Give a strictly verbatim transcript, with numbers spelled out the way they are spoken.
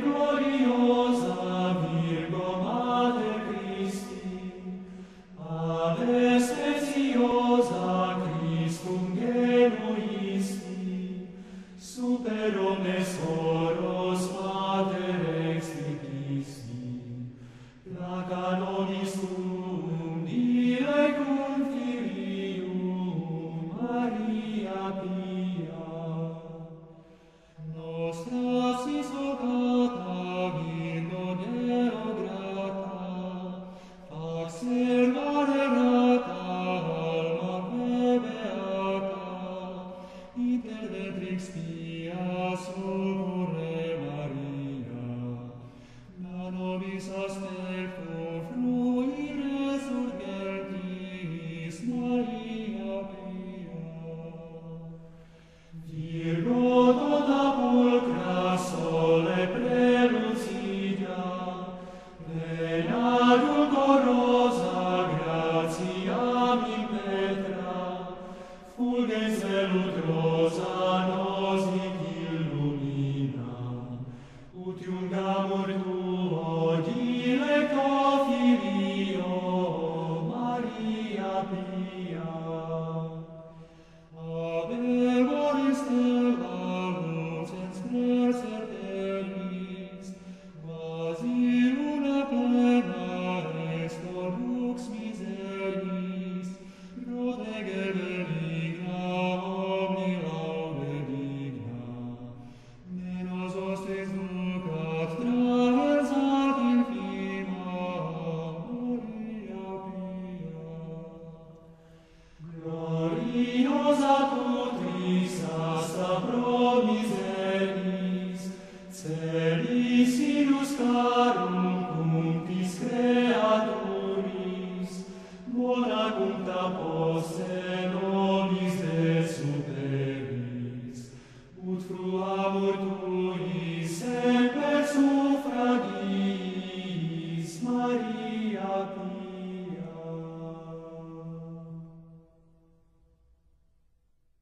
gloriosa Virgo Mater Christi, ave speciosa Christum genuisti, super omnes oros Mater extricisti, placa nobis tuum dilecum Filium Maria Pia. Nostra sis vocata Virgo Deo grata, fac servare rata almaque beata, interventrix tia succurre Maria, da nobis astertum frui resurgentis Maria Pia. Virgo tota pulcra sole prelucidia, plena dulcorosa gratiam impetra, fulgens velutrosa